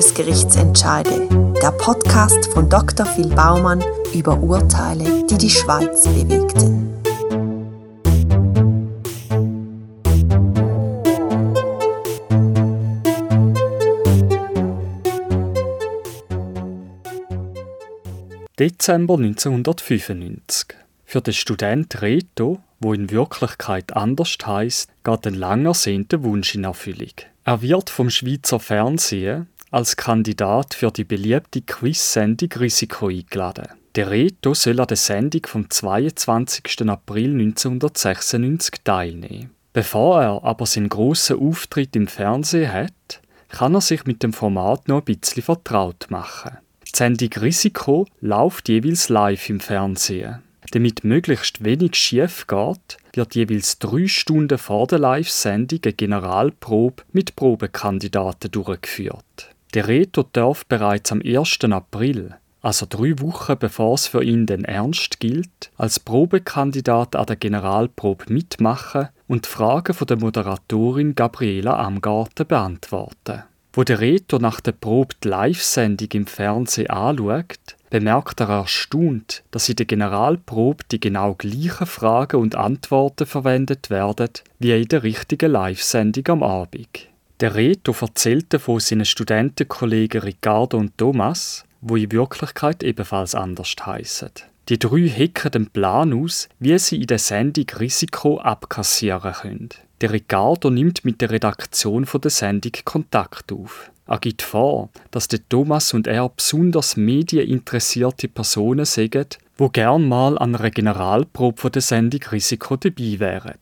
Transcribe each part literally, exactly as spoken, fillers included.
Bundesgerichtsentscheide, der Podcast von Doktor Phil Baumann über Urteile, die die Schweiz bewegten. Dezember neunzehnhundertfünfundneunzig. Für den Student Reto, wo in Wirklichkeit anders heisst, geht ein lang ersehnter Wunsch in Erfüllung. Er wird vom Schweizer Fernsehen als Kandidat für die beliebte Quiz-Sendung Risiko eingeladen. Der Reto soll an der Sendung vom zweiundzwanzigsten April neunzehnhundertsechsundneunzig teilnehmen. Bevor er aber seinen grossen Auftritt im Fernsehen hat, kann er sich mit dem Format noch ein bisschen vertraut machen. Die Sendung Risiko läuft jeweils live im Fernsehen. Damit möglichst wenig schief geht, wird jeweils drei Stunden vor der Live-Sendung eine Generalprobe mit Probekandidaten durchgeführt. Der Reto darf bereits am ersten April, also drei Wochen bevor es für ihn denn ernst gilt, als Probekandidat an der Generalprobe mitmachen und die Fragen von der Moderatorin Gabriela Amgarten beantworten. Wo der Reto nach der Probe die Live-Sendung im Fernsehen anschaut, bemerkt er erstaunt, dass in der Generalprobe die genau gleichen Fragen und Antworten verwendet werden wie in der richtigen Live-Sendung am Abend. Der Reto erzählt davon seinen Studentenkollegen Ricardo und Thomas, wo in Wirklichkeit ebenfalls anders heissen. Die drei hacken den Plan aus, wie sie in der Sendung Risiko abkassieren können. Der Ricardo nimmt mit der Redaktion von der Sendung Kontakt auf. Er gibt vor, dass der Thomas und er besonders medieninteressierte Personen sind, die gern mal an einer Generalprobe von der Sendung Risiko dabei wären.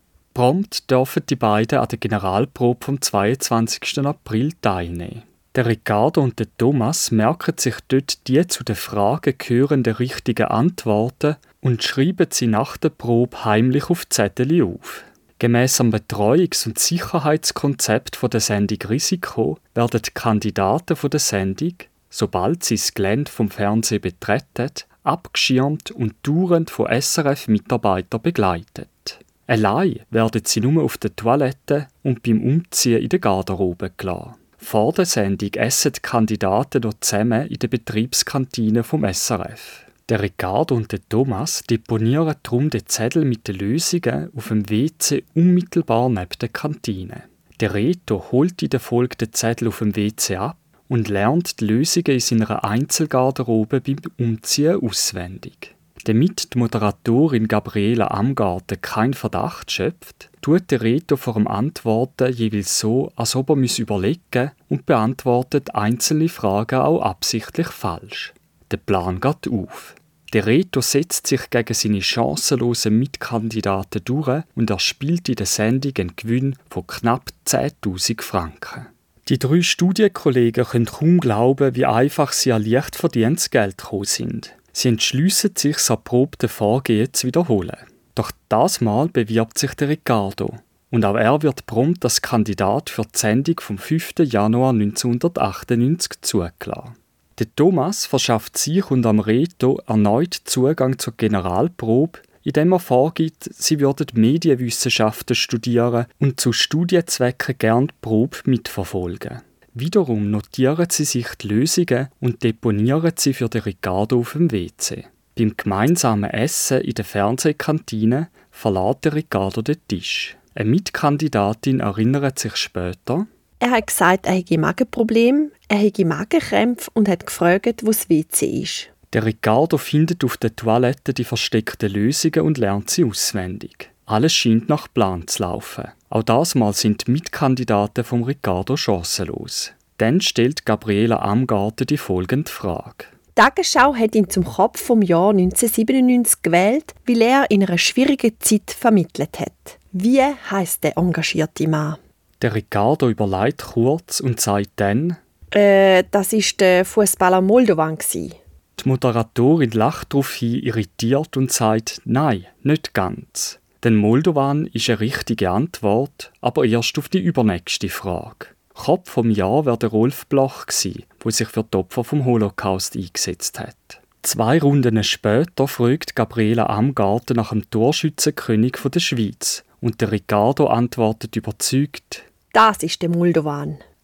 Prompt dürfen die beiden an der Generalprobe vom zweiundzwanzigsten April teilnehmen. Der Ricardo und der Thomas merken sich dort die zu den Fragen gehörenden richtigen Antworten und schreiben sie nach der Probe heimlich auf Zettel auf. Gemäss dem Betreuungs- und Sicherheitskonzept von der Sendung Risiko werden die Kandidaten von der Sendung, sobald sie das Gelände vom Fernsehen betreten, abgeschirmt und dauernd von S R F-Mitarbeitern begleitet. Allein werden sie nur auf der Toilette und beim Umziehen in der Garderobe gelassen. Vor der Sendung essen die Kandidaten noch zusammen in der Betriebskantine vom S R F. Der Ricardo und der Thomas deponieren darum den Zettel mit den Lösungen auf dem W C unmittelbar neben der Kantine. Der Reto holt in der Folge den Zettel auf dem W C ab und lernt die Lösungen in seiner Einzelgarderobe beim Umziehen auswendig. Damit die Moderatorin Gabriela Amgarten keinen Verdacht schöpft, tut der Reto vor dem Antworten jeweils so, als ob er überlegen muss und beantwortet einzelne Fragen auch absichtlich falsch. Der Plan geht auf. Der Reto setzt sich gegen seine chancenlosen Mitkandidaten durch und erspielt in der Sendung einen Gewinn von knapp zehntausend Franken. Die drei Studienkollegen können kaum glauben, wie einfach sie an leicht verdientes Geld gekommen sind. Sie entschliessen sich, das erprobte Vorgehen zu wiederholen. Doch das Mal bewirbt sich der Ricardo. Und auch er wird prompt als Kandidat für die Sendung vom fünften Januar neunzehnhundertachtundneunzig zugelassen. Der Thomas verschafft sich und am Reto erneut Zugang zur Generalprobe, indem er vorgibt, sie würden Medienwissenschaften studieren und zu Studienzwecken gern die Probe mitverfolgen. Wiederum notieren sie sich die Lösungen und deponieren sie für den Ricardo auf dem W C. Beim gemeinsamen Essen in der Fernsehkantine verlässt der Ricardo den Tisch. Eine Mitkandidatin erinnert sich später: Er hat gesagt, er hätte Magenprobleme, er hätte Magenkrämpfe und hat gefragt, wo das W C ist. Der Ricardo findet auf der Toilette die versteckten Lösungen und lernt sie auswendig. Alles scheint nach Plan zu laufen. Auch das Mal sind die Mitkandidaten vom Ricardo chancenlos. Dann stellt Gabriela Amgarten die folgende Frage. Die Tagesschau hat ihn zum Kopf vom Jahr neunzehnhundertsiebenundneunzig gewählt, weil er in einer schwierigen Zeit vermittelt hat. Wie heisst der engagierte Mann? Der Ricardo überlegt kurz und sagt dann: Äh, das war der Fußballer Moldovan. Die Moderatorin lacht daraufhin irritiert und sagt: Nein, nicht ganz. Denn Moldovan ist eine richtige Antwort, aber erst auf die übernächste Frage. Kopf vom Jahr war der Rolf Bloch, der sich für die Opfer vom Holocaust eingesetzt hat. Zwei Runden später fragt Gabriela Amgarten nach dem Torschützenkönig der Schweiz und der Ricardo antwortet überzeugt: Das ist der Moldovan.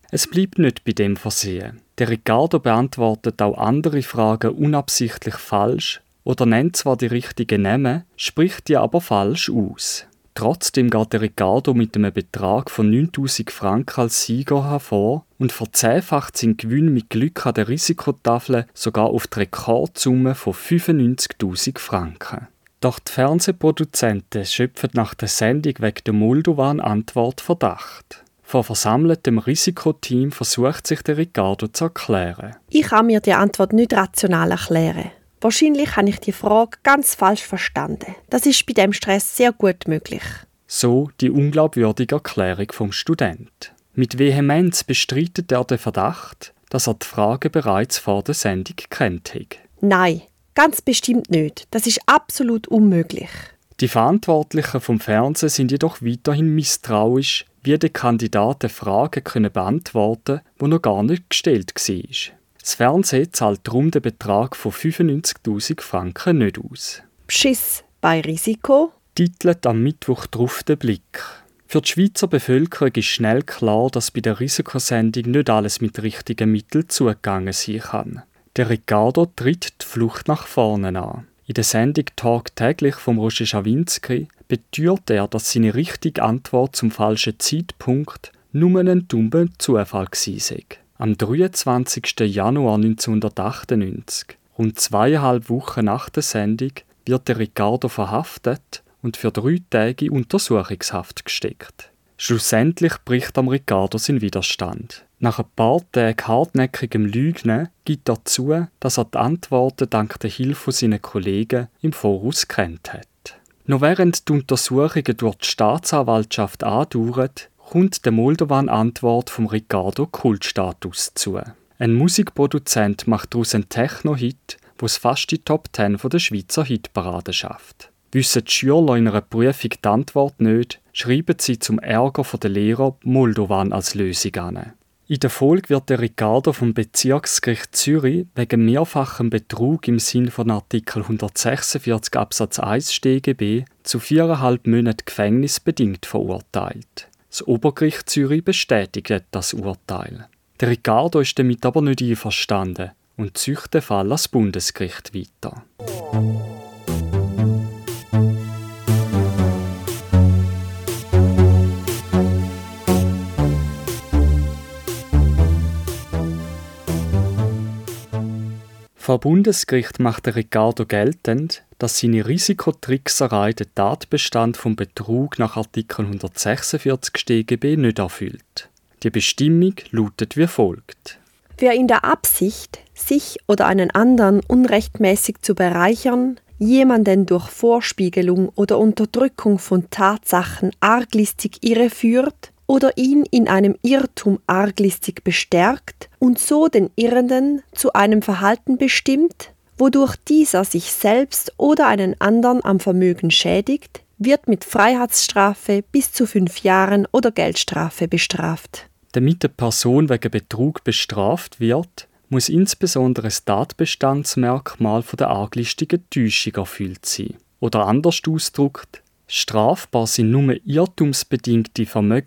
Es bleibt nicht bei dem Versehen. Der Ricardo beantwortet auch andere Fragen unabsichtlich falsch oder nennt zwar die richtigen Namen, spricht die aber falsch aus. Trotzdem geht der Ricardo mit einem Betrag von neuntausend Franken als Sieger hervor und verzehnfacht seinen Gewinn mit Glück an der Risikotafel sogar auf die Rekordsumme von fünfundneunzigtausend Franken. Doch die Fernsehproduzenten schöpfen nach der Sendung wegen der Moldovan-Antwort Verdacht. Vor versammeltem Risikoteam versucht sich der Ricardo zu erklären. Ich kann mir die Antwort nicht rational erklären. Wahrscheinlich habe ich die Frage ganz falsch verstanden. Das ist bei dem Stress sehr gut möglich. So die unglaubwürdige Erklärung vom Student. Mit Vehemenz bestreitet er den Verdacht, dass er die Frage bereits vor der Sendung kennt hat. Nein, ganz bestimmt nicht. Das ist absolut unmöglich. Die Verantwortlichen vom Fernsehen sind jedoch weiterhin misstrauisch, wie die Kandidaten Fragen können beantworten, die noch gar nicht gestellt war. Das Fernsehen zahlt darum den Betrag von fünfundneunzigtausend Franken nicht aus. Beschiss bei Risiko, titelt am Mittwoch drauf der Blick. Für die Schweizer Bevölkerung ist schnell klar, dass bei der Risikosendung nicht alles mit richtigen Mitteln zugegangen sein kann. Der Ricardo tritt die Flucht nach vorne an. In der Sendung «Talk täglich» vom Roger Schawinski beteuert er, dass seine richtige Antwort zum falschen Zeitpunkt nur ein dummer Zufall gewesen sei. Am dreiundzwanzigsten Januar neunzehnhundertachtundneunzig, rund zweieinhalb Wochen nach der Sendung, wird der Ricardo verhaftet und für drei Tage in Untersuchungshaft gesteckt. Schlussendlich bricht am Ricardo sein Widerstand. Nach ein paar Tagen hartnäckigem Lügen gibt er zu, dass er die Antworten dank der Hilfe seiner Kollegen im Voraus kennt hat. Noch während die Untersuchungen durch die Staatsanwaltschaft andauern, kommt der Moldovan-Antwort vom Ricardo Kultstatus zu. Ein Musikproduzent macht daraus einen Techno-Hit, wo es fast die Top zehn der Schweizer Hitparade schafft. Wissen die Schüler in einer Prüfung die Antwort nicht, schreiben sie zum Ärger der Lehrer Moldovan als Lösung an. In der Folge wird der Ricardo vom Bezirksgericht Zürich wegen mehrfachem Betrug im Sinn von Artikel hundertsechsundvierzig Absatz eins StGB zu viereinhalb Monaten Gefängnis bedingt verurteilt. Das Obergericht Zürich bestätigt das Urteil. Der Ricardo ist damit aber nicht einverstanden und zieht den Fall ans Bundesgericht weiter. Vor Bundesgericht macht der Ricardo geltend, dass seine Risikotrickserei den Tatbestand vom Betrug nach Artikel hundertsechsundvierzig StGB nicht erfüllt. Die Bestimmung lautet wie folgt. Wer in der Absicht, sich oder einen anderen unrechtmäßig zu bereichern, jemanden durch Vorspiegelung oder Unterdrückung von Tatsachen arglistig irreführt oder ihn in einem Irrtum arglistig bestärkt und so den Irrenden zu einem Verhalten bestimmt, wodurch dieser sich selbst oder einen anderen am Vermögen schädigt, wird mit Freiheitsstrafe bis zu fünf Jahren oder Geldstrafe bestraft. Damit eine Person wegen Betrug bestraft wird, muss insbesondere das Tatbestandsmerkmal von der arglistigen Täuschung erfüllt sein. Oder anders ausgedrückt, strafbar sind nur irrtumsbedingte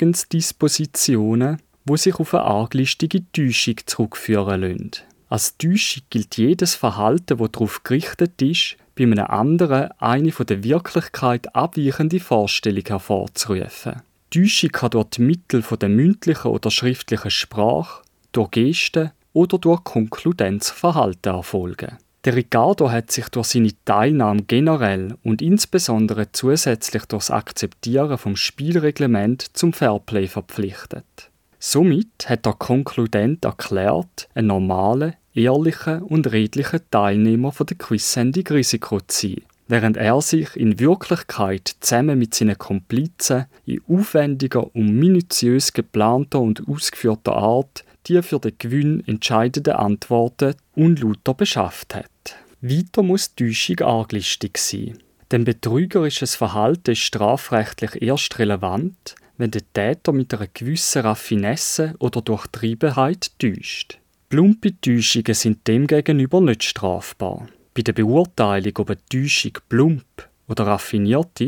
Vermögensdispositionen, die sich auf eine arglistige Täuschung zurückführen lassen. Als Täuschung gilt jedes Verhalten, das darauf gerichtet ist, bei einem anderen eine von der Wirklichkeit abweichende Vorstellung hervorzurufen. Täuschung kann durch die Mittel der mündlichen oder schriftlichen Sprache, durch Gesten oder durch Konkludenzverhalten erfolgen. Der Ricardo hat sich durch seine Teilnahme generell und insbesondere zusätzlich durch das Akzeptieren vom Spielreglement zum Fairplay verpflichtet. Somit hat der Konkludent erklärt, ein normaler, ehrlicher und redlicher Teilnehmer von der Quizsendung Risiko zu sein, während er sich in Wirklichkeit zusammen mit seinen Komplizen in aufwendiger und minutiös geplanter und ausgeführter Art die für den Gewinn entscheidenden Antworten unlauter beschafft hat. Weiter muss die Täuschung arglistig sein. Denn betrügerisches Verhalten ist strafrechtlich erst relevant, wenn der Täter mit einer gewissen Raffinesse oder Durchtriebenheit täuscht. Plumpe Täuschungen sind demgegenüber nicht strafbar. Bei der Beurteilung, ob eine Täuschung plump oder raffiniert ist,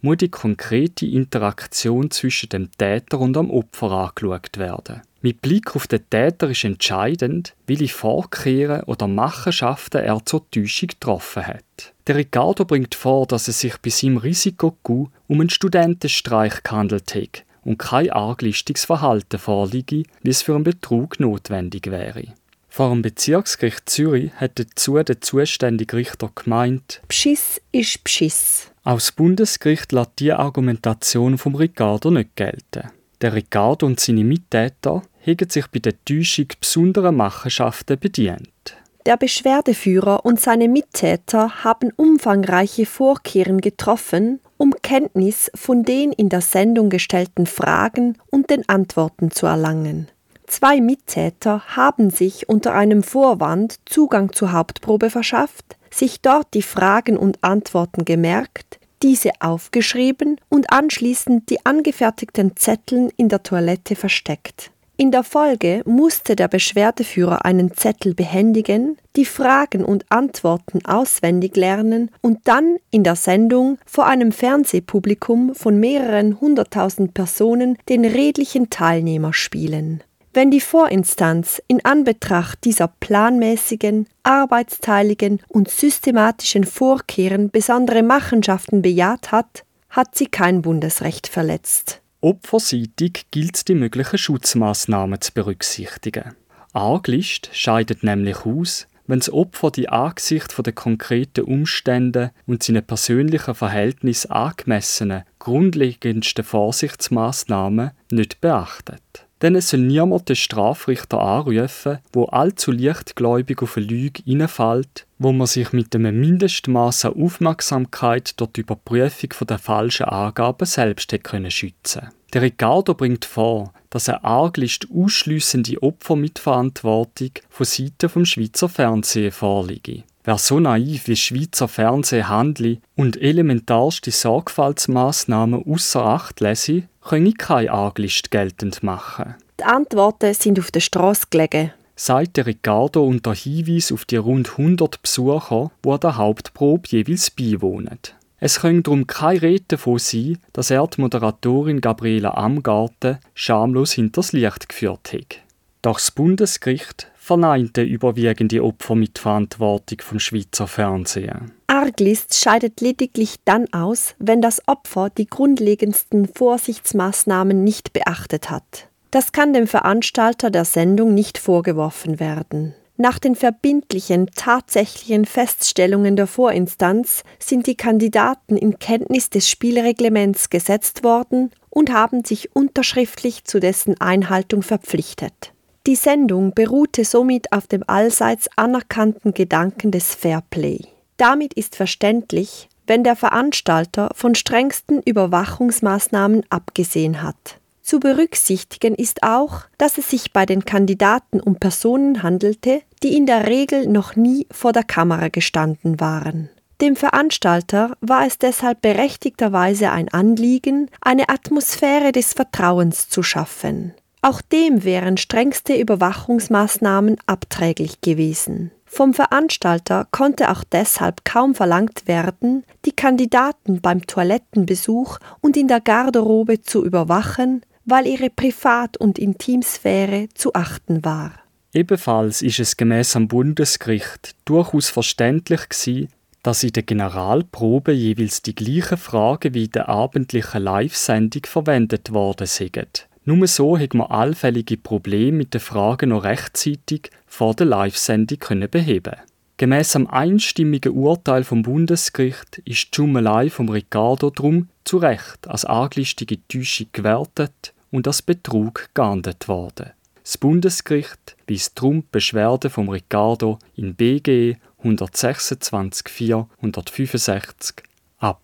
muss die konkrete Interaktion zwischen dem Täter und dem Opfer angeschaut werden. Mit Blick auf den Täter ist entscheidend, welche Vorkehrungen oder Machenschaften er zur Täuschung getroffen hat. Der Ricardo bringt vor, dass es sich bei seinem Risikocoup um einen Studentenstreich gehandelt hat und kein arglistiges Verhalten vorliege, wie es für einen Betrug notwendig wäre. Vor dem Bezirksgericht Zürich hat dazu der zuständige Richter gemeint, Beschiss ist Beschiss. auch das Bundesgericht lässt diese Argumentation vom Ricardo nicht gelten. Der Ricardo und seine Mittäter haben sich bei der Täuschung besonderer Machenschaften bedient. Der Beschwerdeführer und seine Mittäter haben umfangreiche Vorkehrungen getroffen, um Kenntnis von den in der Sendung gestellten Fragen und den Antworten zu erlangen. Zwei Mittäter haben sich unter einem Vorwand Zugang zur Hauptprobe verschafft, sich dort die Fragen und Antworten gemerkt, diese aufgeschrieben und anschließend die angefertigten Zetteln in der Toilette versteckt. In der Folge musste der Beschwerdeführer einen Zettel behändigen, die Fragen und Antworten auswendig lernen und dann in der Sendung vor einem Fernsehpublikum von mehreren hunderttausend Personen den redlichen Teilnehmer spielen. Wenn die Vorinstanz in Anbetracht dieser planmäßigen, arbeitsteiligen und systematischen Vorkehren besondere Machenschaften bejaht hat, hat sie kein Bundesrecht verletzt. Opferseitig gilt es, die möglichen Schutzmaßnahmen zu berücksichtigen. Arglist scheidet nämlich aus, wenn das Opfer die angesichts der konkreten Umstände und seinen persönlichen Verhältnissen angemessenen, grundlegendsten Vorsichtsmaßnahmen nicht beachtet. Denn es soll niemand den Strafrichter anrufen, der allzu leichtgläubig auf eine Lüge hineinfällt, wo man sich mit einem Mindestmaß an Aufmerksamkeit durch die Überprüfung der falschen Angaben selbst hätte können schützen. Der Ricardo bringt vor, dass eine Arglist ausschliessende Opfermitverantwortung von Seiten vom Schweizer Fernsehen vorliege. Wer so naiv wie Schweizer Fernsehen handle und elementarste Sorgfaltsmaßnahmen ausser Acht lasse, könne keine Arglist geltend machen. Die Antworten sind auf der Strasse gelegen, sagt der Ricardo unter Hinweis auf die rund hundert Besucher, die an der Hauptprobe jeweils beiwohnen. Es könnte darum keine Rede davon sein, dass er die Moderatorin Gabriela Amgarten schamlos hinters Licht geführt hat. Doch das Bundesgericht verneinte überwiegende Opfermitverantwortung vom Schweizer Fernsehen. Arglist scheidet lediglich dann aus, wenn das Opfer die grundlegendsten Vorsichtsmaßnahmen nicht beachtet hat. Das kann dem Veranstalter der Sendung nicht vorgeworfen werden. Nach den verbindlichen, tatsächlichen Feststellungen der Vorinstanz sind die Kandidaten in Kenntnis des Spielreglements gesetzt worden und haben sich unterschriftlich zu dessen Einhaltung verpflichtet. Die Sendung beruhte somit auf dem allseits anerkannten Gedanken des Fairplay. Damit ist verständlich, wenn der Veranstalter von strengsten Überwachungsmaßnahmen abgesehen hat. Zu berücksichtigen ist auch, dass es sich bei den Kandidaten um Personen handelte, die in der Regel noch nie vor der Kamera gestanden waren. Dem Veranstalter war es deshalb berechtigterweise ein Anliegen, eine Atmosphäre des Vertrauens zu schaffen. Auch dem wären strengste Überwachungsmaßnahmen abträglich gewesen. Vom Veranstalter konnte auch deshalb kaum verlangt werden, die Kandidaten beim Toilettenbesuch und in der Garderobe zu überwachen, weil ihre Privat- und Intimsphäre zu achten war. Ebenfalls ist es gemäss am Bundesgericht durchaus verständlich gewesen, dass in der Generalprobe jeweils die gleichen Fragen wie in der abendlichen Live-Sendung verwendet worden sind. Nur so hat man allfällige Probleme mit den Fragen noch rechtzeitig vor der Live-Sendung beheben. Gemäss am einstimmigen Urteil vom Bundesgericht ist die Schummelei vom Ricardo drum zu Recht als arglistige Täuschung gewertet und als Betrug geahndet worden. Das Bundesgericht weist darum die Beschwerde vom Ricardo in B G hundertsechsundzwanzig vier hundertfünfundsechzig ab.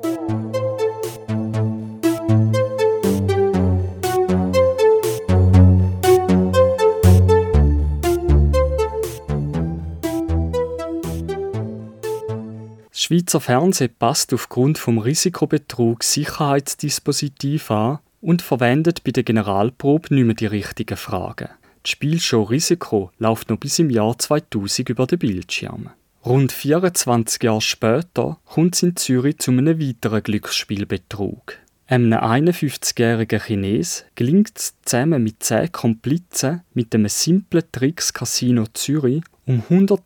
Das Schweizer Fernsehen passt aufgrund vom Risikobetrugs Sicherheitsdispositiv an und verwendet bei der Generalprobe nicht mehr die richtigen Fragen. Die Spielshow Risiko läuft noch bis im Jahr zweitausend über den Bildschirm. Rund vierundzwanzig Jahre später kommt es in Zürich zu einem weiteren Glücksspielbetrug. Einem einundfünfzigjährigen Chines gelingt es zusammen mit zehn Komplizen mit einem simplen Tricks Casino Zürich um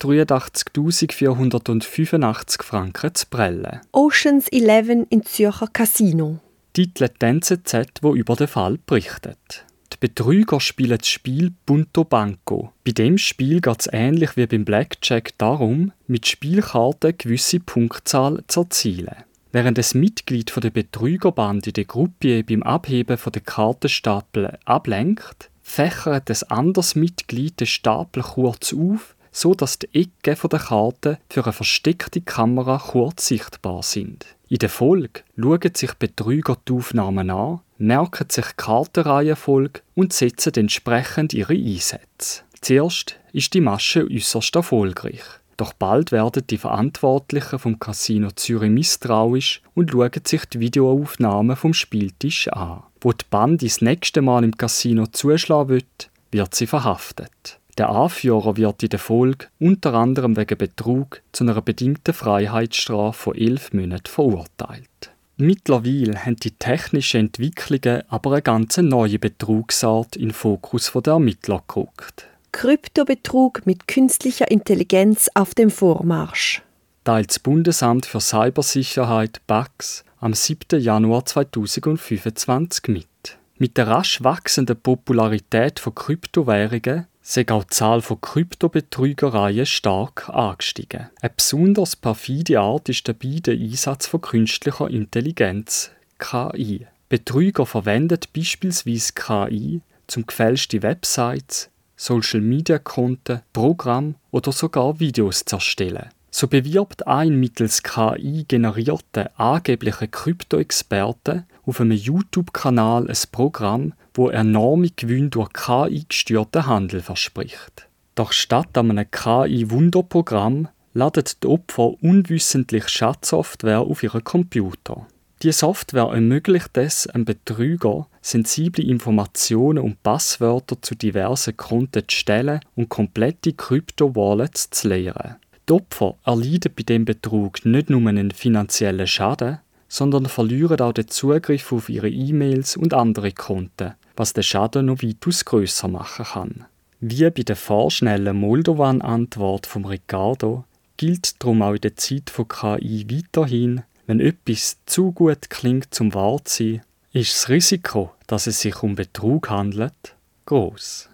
hundertdreiundachtzigtausendvierhundertfünfundachtzig Franken zu prellen. Oceans Eleven in Zürcher Casino. Titelt die N Z Z, wo über den Fall berichtet. Die Betrüger spielen das Spiel Punto Banco. Bei dem Spiel geht es ähnlich wie beim Blackjack darum, mit Spielkarten eine gewisse Punktzahl zu erzielen. Während ein Mitglied der Betrügerbande der Gruppe beim Abheben der Kartenstapel ablenkt, fächert ein anderes Mitglied den Stapel kurz auf, so dass die Ecken der Karten für eine versteckte Kamera kurz sichtbar sind. In der Folge schauen sich Betrüger die Aufnahmen an, merken sich die Kartenreihenfolge und setzen entsprechend ihre Einsätze. Zuerst ist die Masche äußerst erfolgreich. Doch bald werden die Verantwortlichen vom Casino Zürich misstrauisch und schauen sich die Videoaufnahmen vom Spieltisch an. Wo die Bande das nächste Mal im Casino zuschlagen will, wird sie verhaftet. Der Anführer wird in der Folge unter anderem wegen Betrug zu einer bedingten Freiheitsstrafe von elf Monaten verurteilt. Mittlerweile haben die technischen Entwicklungen aber eine ganz neue Betrugsart in den Fokus der Ermittler gerückt. Kryptobetrug mit künstlicher Intelligenz auf dem Vormarsch. Teilt das Bundesamt für Cybersicherheit B A X am siebten Januar zweitausendfünfundzwanzig mit. Mit der rasch wachsenden Popularität von Kryptowährungen sei auch die Zahl von Kryptobetrügereien stark angestiegen. Eine besonders perfide Art ist dabei der Einsatz von künstlicher Intelligenz, K I. Betrüger verwenden beispielsweise K I, um gefälschte Websites, Social-Media-Konten, Programme oder sogar Videos zu erstellen. So bewirbt ein mittels K I generierter angeblicher Krypto-Experte auf einem YouTube-Kanal ein Programm, wo enorme Gewinne durch K I-gesteuerten Handel verspricht. Doch statt an einem K I-Wunderprogramm laden die Opfer unwissentlich Schadsoftware auf ihren Computer. Die Software ermöglicht es einem Betrüger, sensible Informationen und Passwörter zu diversen Konten zu stellen und komplette Krypto-Wallets zu leeren. Die Opfer erleiden bei dem Betrug nicht nur einen finanziellen Schaden, sondern verlieren auch den Zugriff auf ihre E-Mails und andere Konten, was den Schaden noch weitaus grösser machen kann. Wie bei der vorschnellen Moldovan-Antwort von Ricardo gilt darum auch in der Zeit von K I weiterhin, wenn etwas zu gut klingt zum wahr zu sein, ist das Risiko, dass es sich um Betrug handelt, gross.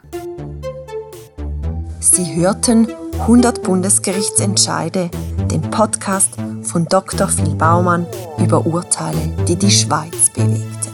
Sie hörten hundert Bundesgerichtsentscheide, den Podcast von Doktor Phil Baumann über Urteile, die die Schweiz bewegten.